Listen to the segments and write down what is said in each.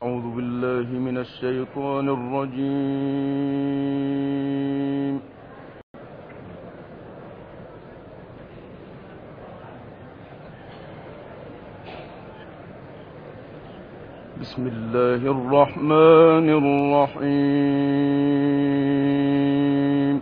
أعوذ بالله من الشيطان الرجيم. بسم الله الرحمن الرحيم.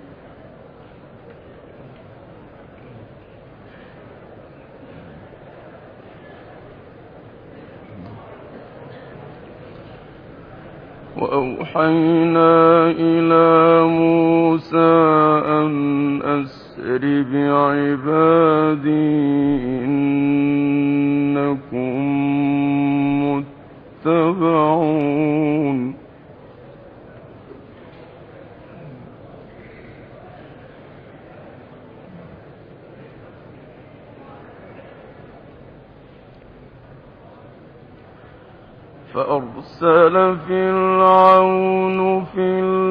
وأوحينا إلى موسى أن أسر بعبادي إنكم متبعون. فأرسل فرعون في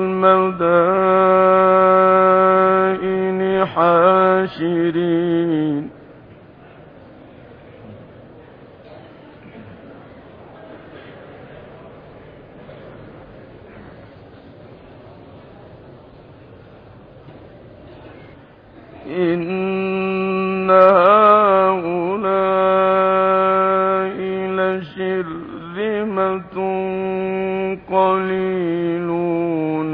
المدائن حاشرين إن هؤلاء لشرذمة قليلون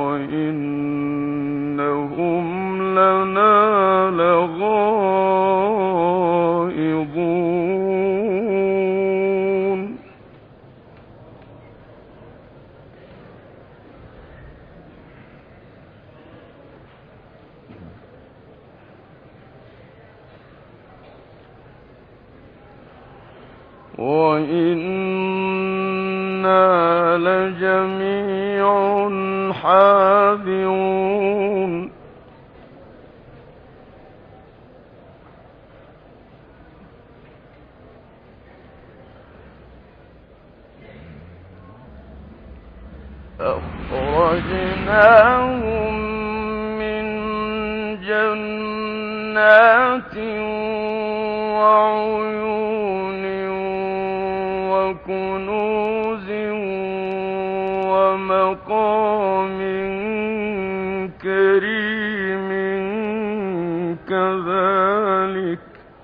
وإنهم لنا لغائظون. وإنا لجميع حاذرون. أخرجناهم من جنات وعيون وكنوز ومقام كريم كذلك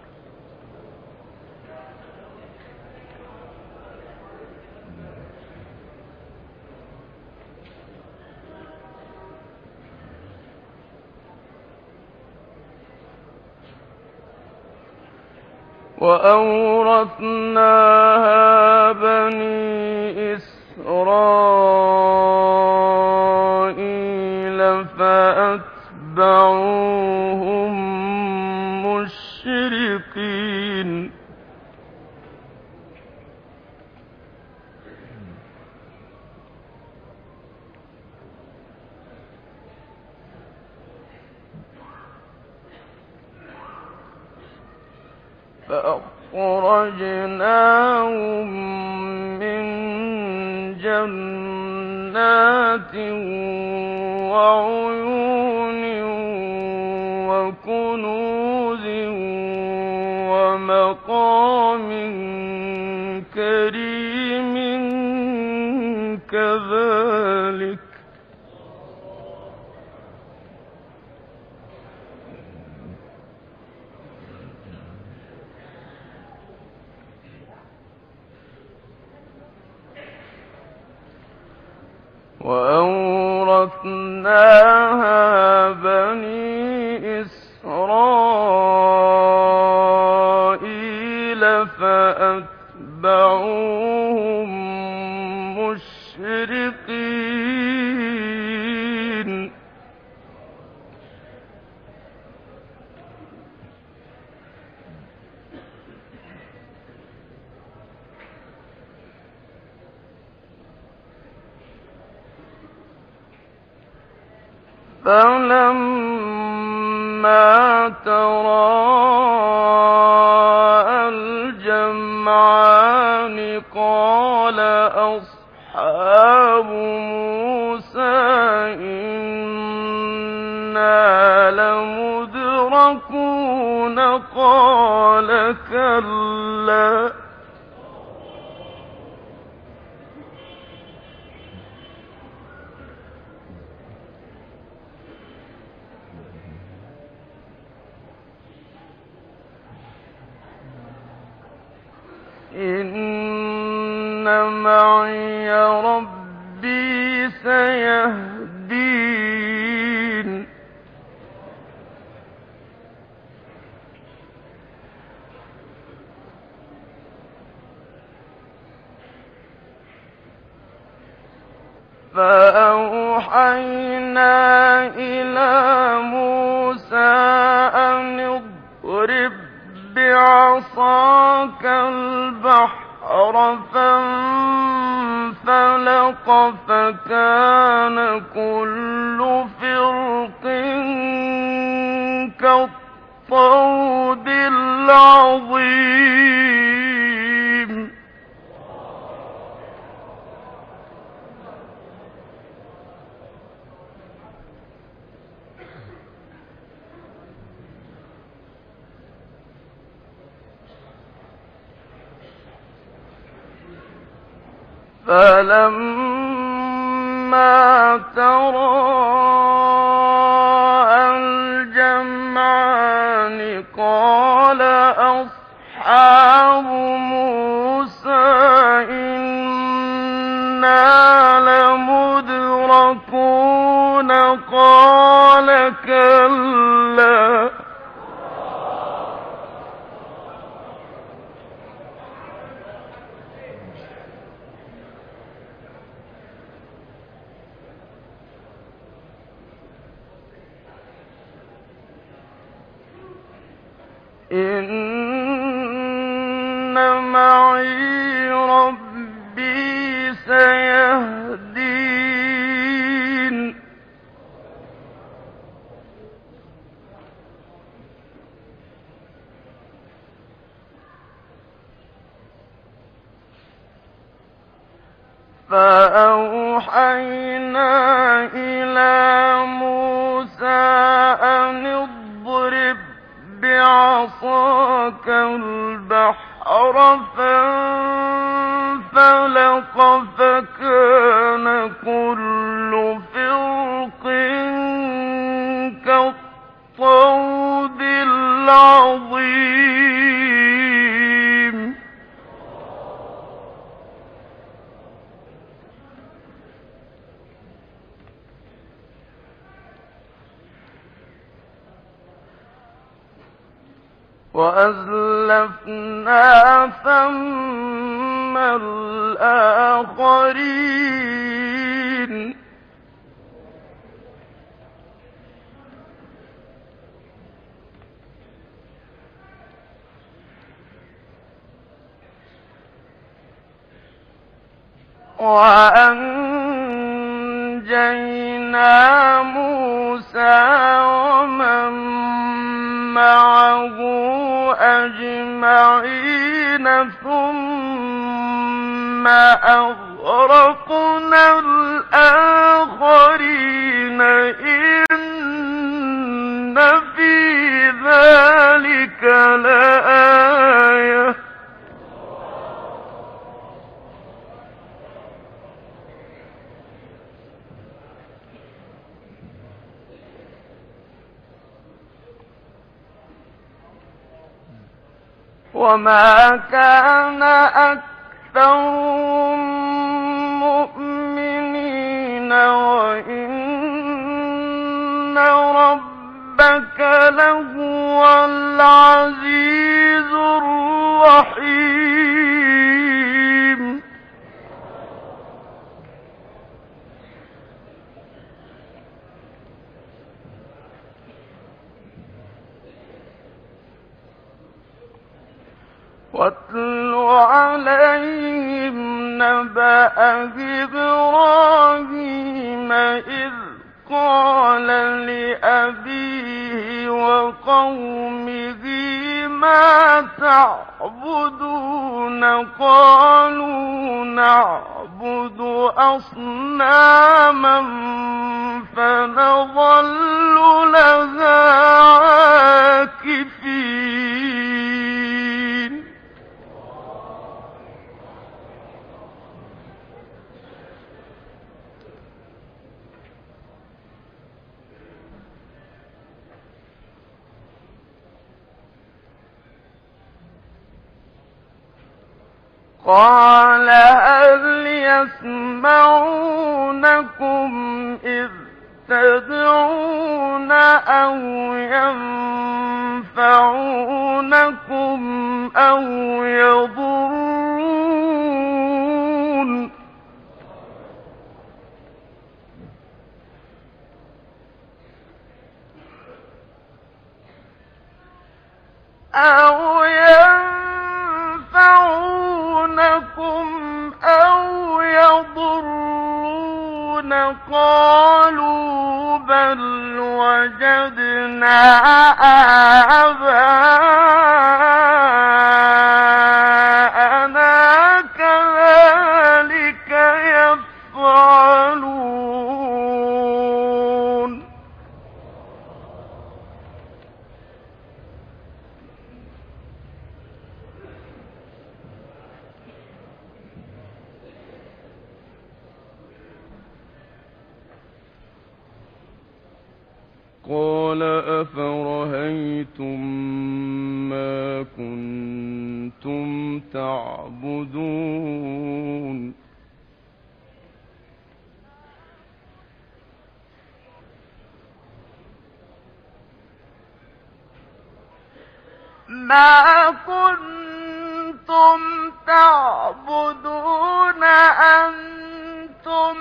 وأورثناها بني إسرائيل فأتبعوهم مشرقين. فأخرجناهم من جنات وعيون وكنوز ومقام كريم كذلك وأورثناها بني إسرائيل فأتبعوهم مشرقين. فلما تراءى الجمعان قال أصحاب موسى إنا لمدركون قال كلا معي ربي سيهدين فأوحينا إلى موسى أن اضرب بعصاك البحر فانفلق فكان كل فرق كالطود العظيم فلما تراءى الجمعان قال أصحاب موسى إنا لمدركون قال كلا إن معي ربي سيهدين فأوحينا إلى موسى أن اضرب بعصاك البحر فانفلق فكان كل فرق كالطود العظيم وأزلفنا ثم الآخرين وأنجينا موسى ومن معه أجمعين ثم أغرقنا الآخرين إن في ذلك لآية وما كان أكثرهم مؤمنين وإن ربك لهو العزيز الرحيم واتل عليهم نبأ إبراهيم إذ قال لأبيه وقومه ما تعبدون قالوا نعبد أصناما فنظل لها عاكفين قال هل يسمعونكم إذ تدعون أو ينفعونكم أو يضرون قالوا بل وجدنا آباءنا كذلك يفعلون قال أفرهيتم ما كنتم تعبدون ما كنتم تعبدون أنتم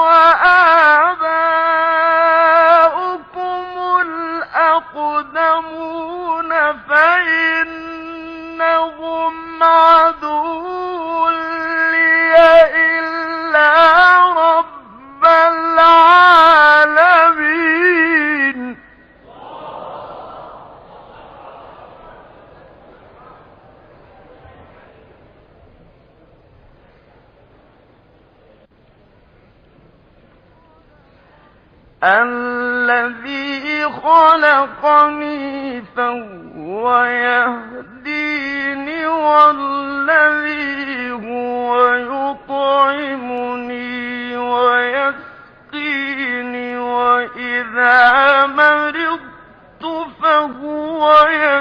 وآباؤكم الأقدمون فإنهم عدو لي إلا رب العالمين الذي خلقني فهو يهديني والذي هو يطعمني ويسقيني وإذا مرضت فهو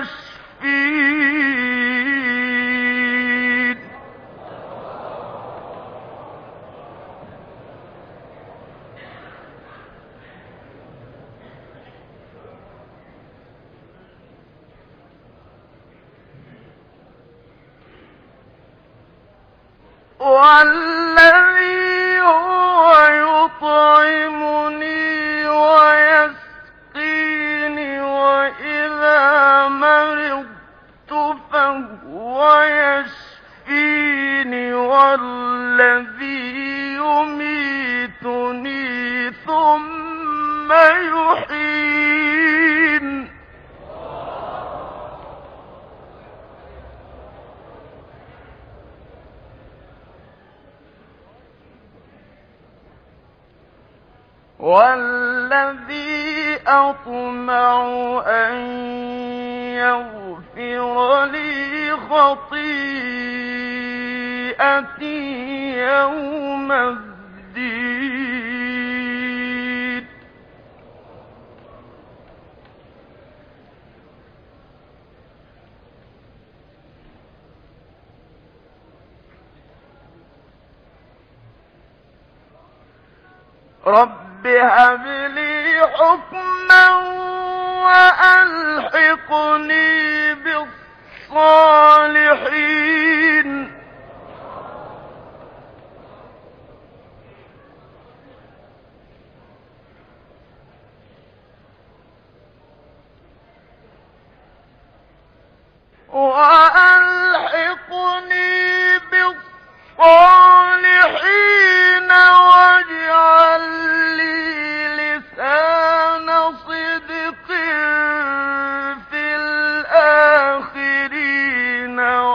يشفين والذي هو يطعمني ويسقيني وإذا مرضت فهو يشفيني والذي يميتني ثم يحيين والذي أطمع أن يغفر لي خطيئتي يوم الدين رب هب لي حكما وألحقني بالصالحين واجعل لي لسان صدق في الآخرين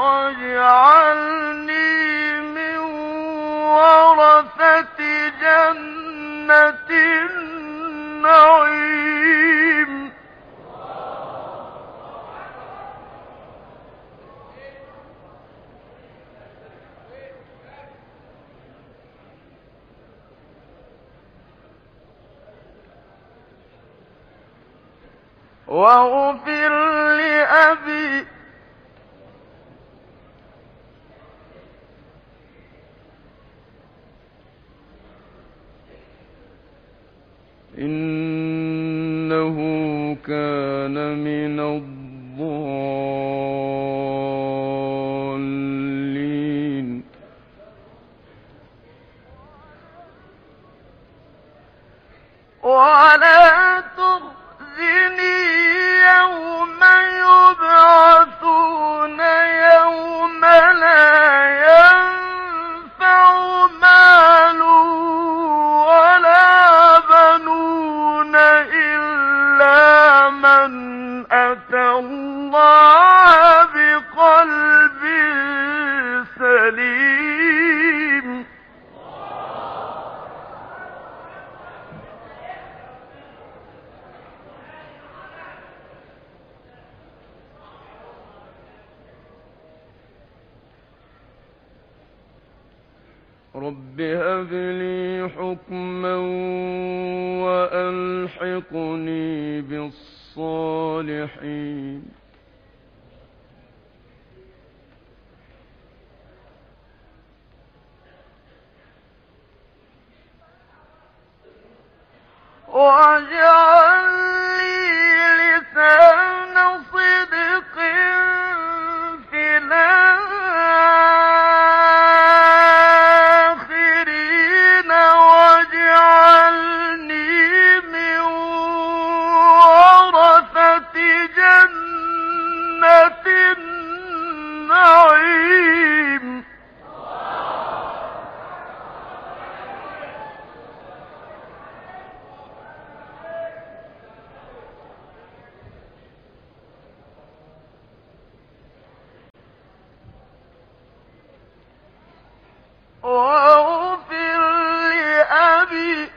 واجعلني من ورثة جنة النعيم واغفر لأبي إنه كان من الضالين ولا تخزني يوم يبعثون يوم لا ينفع مال ولا بنون إلا من أتى الله بقلب سليم رب هب لي حكما وألحقني بالصالحين واجعل لي لسان صدق في الآخرين واجعلني من ورثة جنة النعيم واغفر لأبي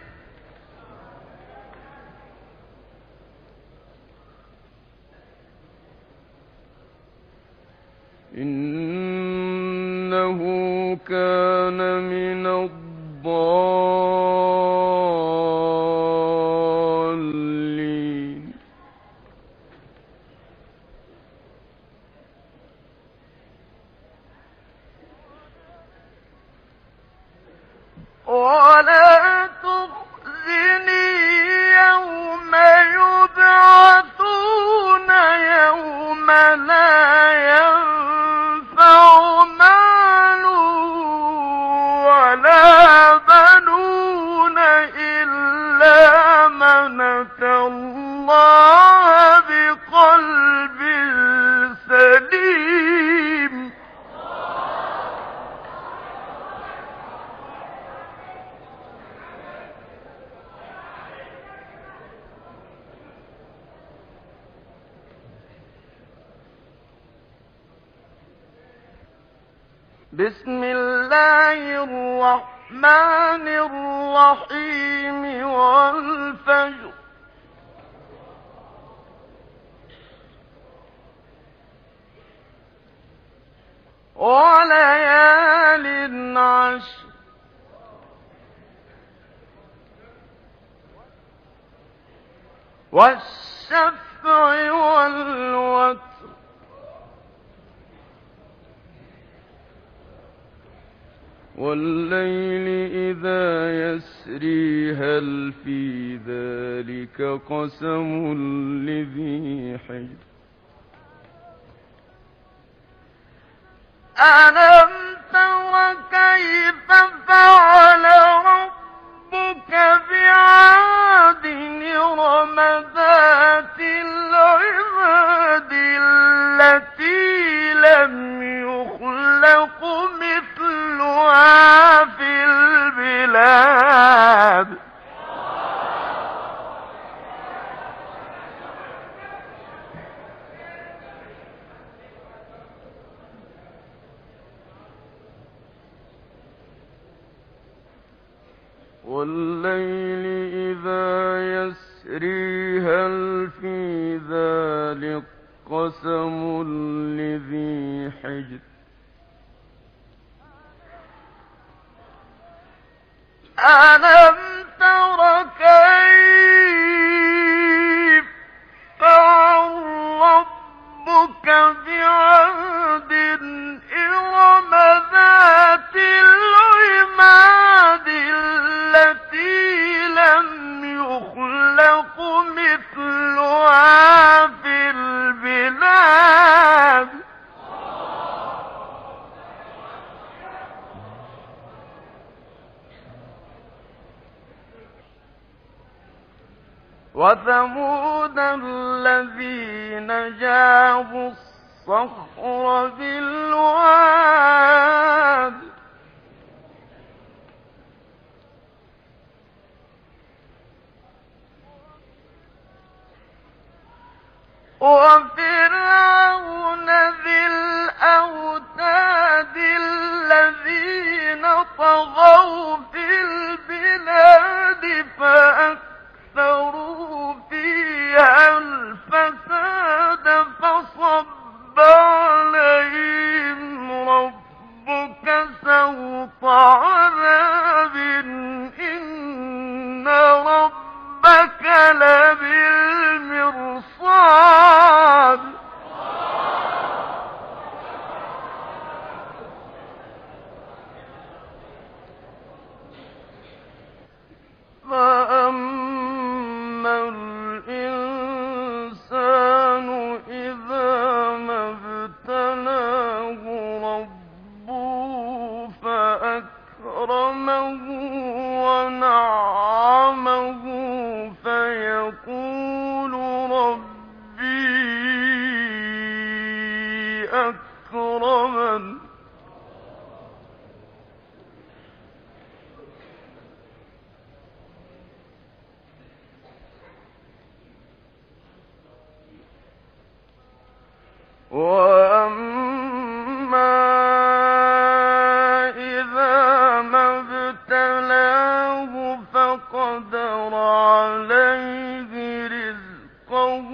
إنه كان من الضالين ولا تخزني يوم يبعثون يوم لا ينفع مال ولا بنون إلا من أتى الله بقلب سليم بسم الله الرحمن الرحيم والفجر وليال عشر والشفع والوتر والليل إذا يسري هل في ذلك قسم لذي حجر ألم تر كيف فعل ربك بعاد إرم ذات العماد التي لم يخلق مثلها في البلاد والليل إذا يسري هل في ذلك قسم لذي حجر ألم تر كيف فعل ربك بعاد إرم ذات العماد التي لم يخلق وثمود الذين جابوا الصخر بالواد وفرعون ذي الأوتاد الذين طغوا في البلاد فأكثروا فيها الفساد فصب عليهم ربك سوط عذاب إن ربك لبالمرصاد فأما الإنسان إذا ما ابتلاه ربه فأكرمه ونعمه فيقول ربي أكرمن وأما إذا ما ابتلاه فقدر عليه رزقه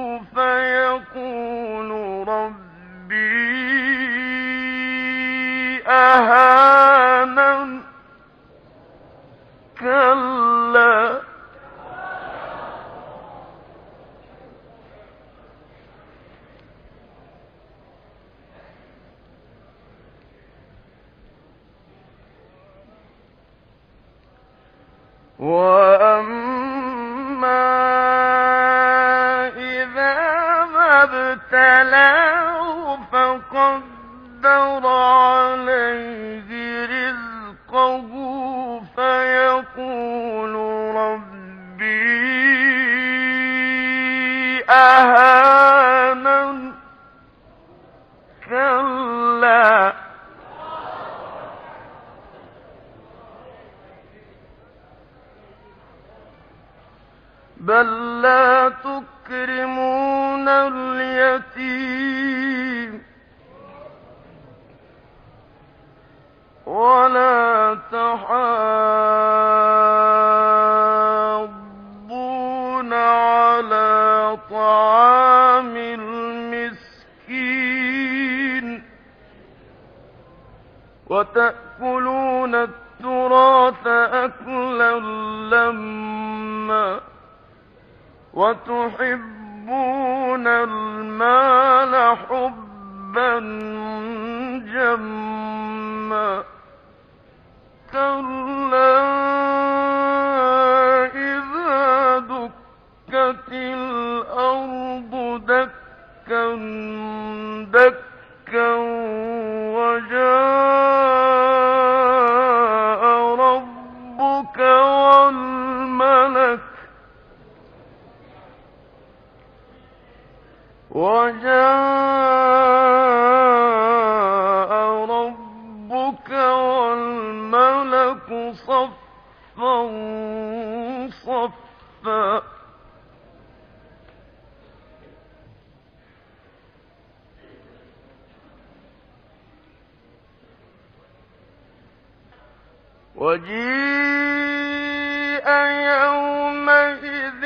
فيقول ربي أهانن كلا وأما إذا ما ابتلاه فقدر عليه رزقه فيقول ربي أهانن كلا بل لا تكرمون اليتيم ولا تحاضون على طعام المسكين وتأكلون التراث أكلا لما وتحبون المال حبا جما كلا إذا دكت الأرض دكا دكا وجاء ربك والملك صفا صفا وجيء يومئذ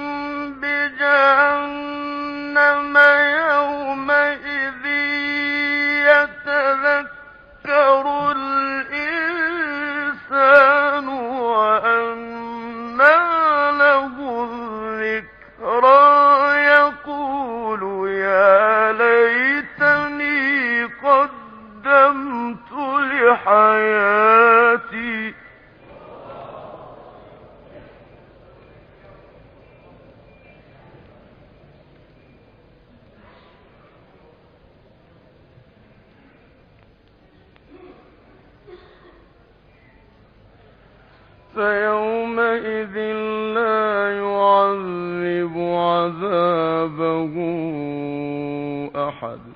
بجهنم يومئذ يتذكر الإنسان وأنى له الذكرى يقول يا ليتني قدمت لحياتي فيومئذ لا يعلم يعذب عذابه أحد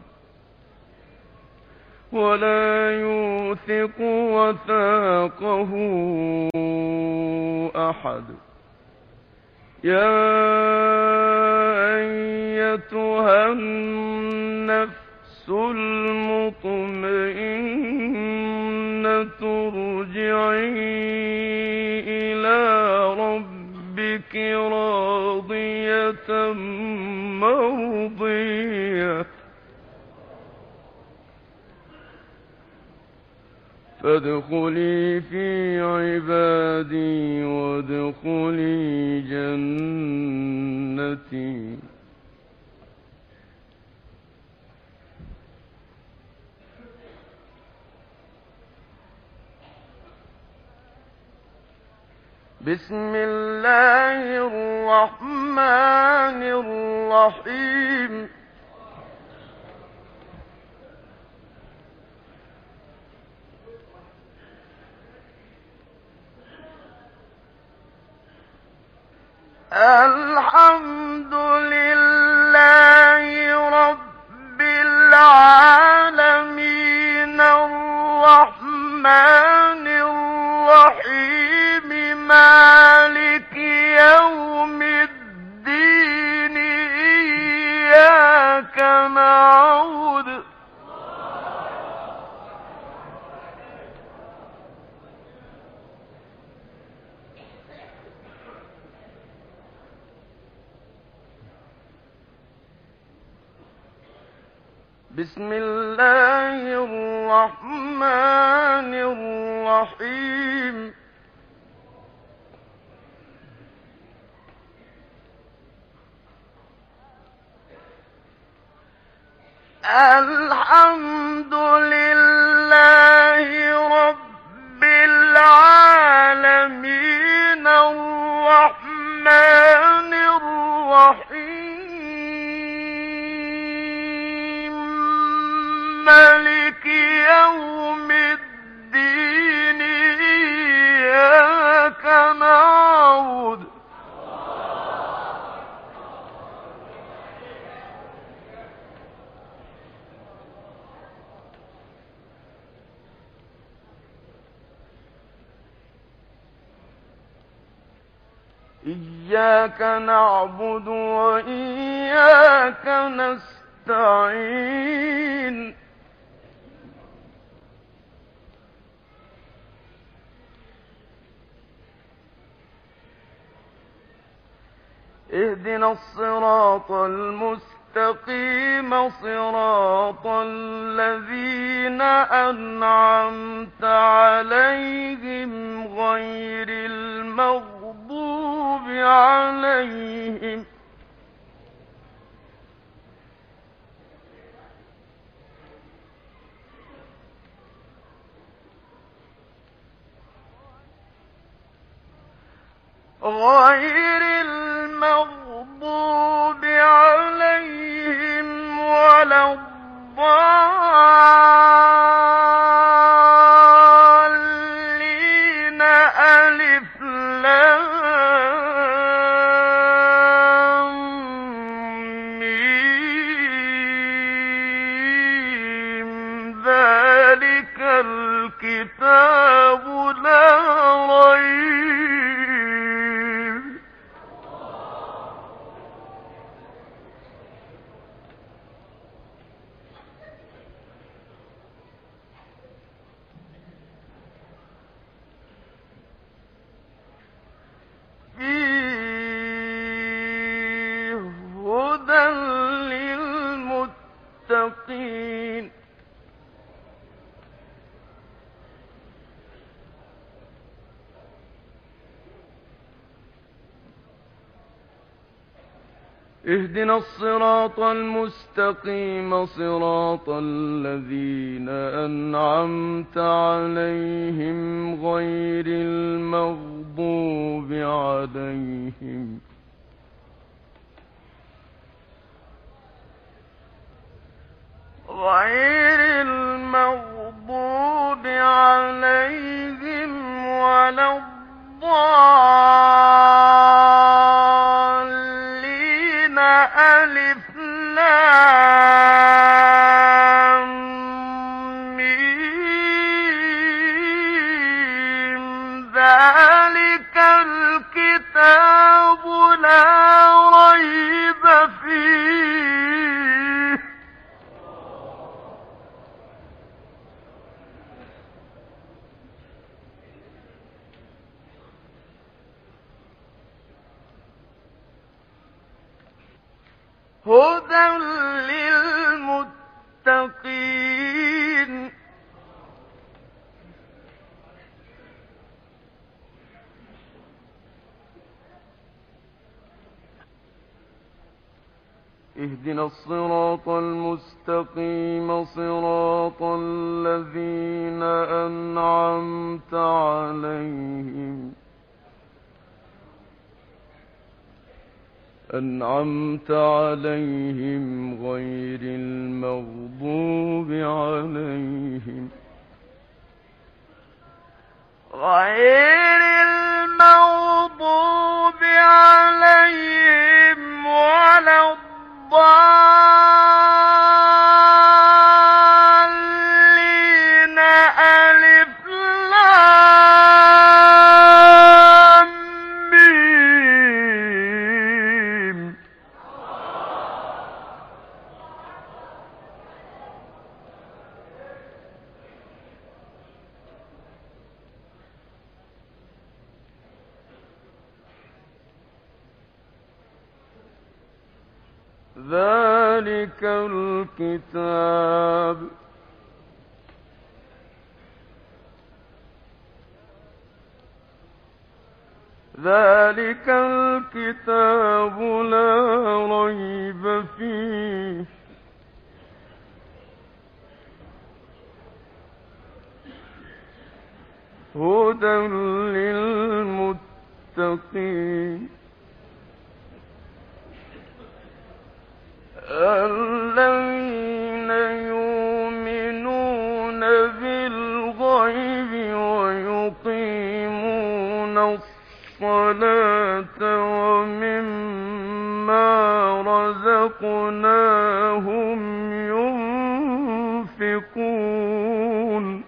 ولا يوثق وثاقه أحد. يا أيتها النفس المطمئنة ارجعي إلى ربك راضية مرضية فادخلي في عبادي وادخلي جنتي. بسم الله الرحمن الرحيم. الحمد لله رب العالمين الرحمن الرحيم مالك يوم الدين إياك نعبد بسم الله الرحمن الرحيم. الحمد لله رب العالمين الرحمن الرحيم مالك يوم الدين إياك نعبد إياك نعبد وإياك نستعين اهدنا الصراط المستقيم صراط الذين أنعمت عليهم غير المغضوب عليهم ولا الضالين. ألف لام ميم ذلك الكتاب لا ريب فيه هدى للمتقين. اهدنا الصراط المستقيم صراط الذين أنعمت عليهم غير المغضوب عليهم ولا الضالين. ذلك الكتاب لا ريب فيه هدى للمتقين اهدنا الصراط المستقيم صراط الذين أنعمت عليهم غير المغضوب عليهم ولا الضالين ألف لام ميم ذلك الكتاب لا ريب فيه هدى للمتقين الذين يؤمنون بالغيب ويقيمون الصلاة ومما رزقناهم ينفقون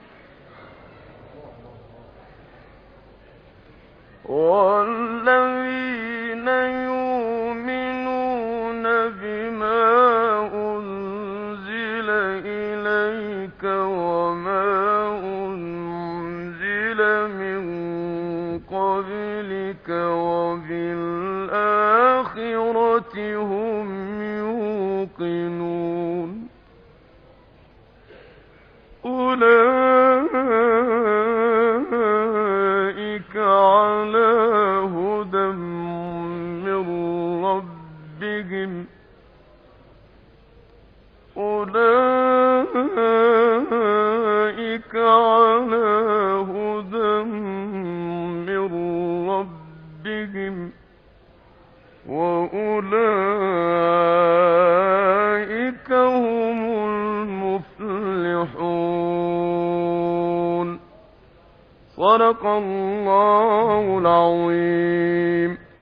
والذين يؤمنون بما أنزل إليك وما أنزل من قبلك وبالآخرة هم يوقنون أولئك على هدى من ربهم أولئك على هدى من ربهم وأولئك هم المفلحون صدق الله العظيم